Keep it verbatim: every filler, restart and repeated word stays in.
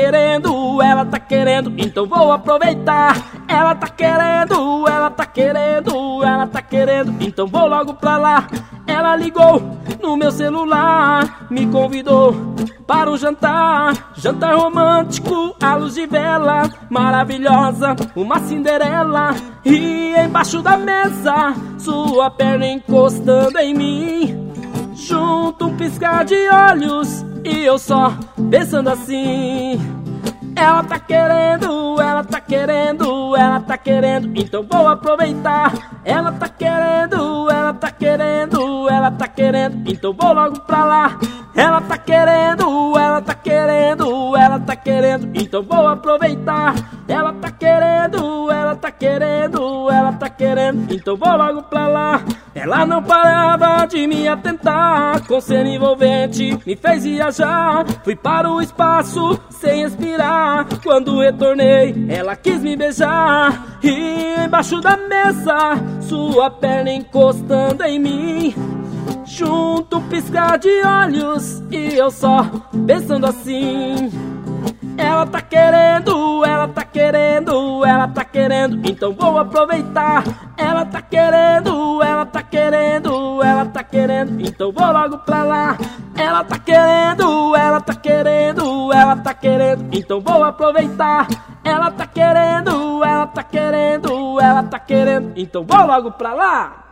querendo, ela tá querendo, então vou aproveitar. Ela tá querendo, ela tá querendo, ela tá querendo, então vou logo pra lá. Ela ligou no meu celular, me convidou para um jantar. Jantar romântico, à luz de vela, maravilhosa, uma Cinderela. E embaixo da mesa, sua perna encostando em mim. Junto um piscar de olhos e eu só pensando assim. Ela tá querendo, ela tá querendo, ela tá querendo, então vou aproveitar. Ela tá querendo, ela tá querendo, ela tá querendo, então vou logo pra lá. Ela tá querendo, ela tá querendo, ela tá querendo, então vou aproveitar. Ela tá querendo, ela tá querendo, ela tá querendo, então vou logo pra lá. Ela não parava de me atentar, com cena envolvente me fez viajar. Fui para o espaço sem respirar, quando retornei ela quis me beijar. E embaixo da mesa, sua perna encostando em mim. Junto um piscar de olhos e eu só pensando assim. Ela tá querendo, ela tá querendo, ela tá querendo, então vou aproveitar. Ela tá querendo, ela tá querendo, ela tá querendo, então vou logo pra lá. Ela tá querendo, ela tá querendo, ela tá querendo, então vou aproveitar. Ela tá querendo, ela tá querendo, ela tá querendo, então vou logo pra lá.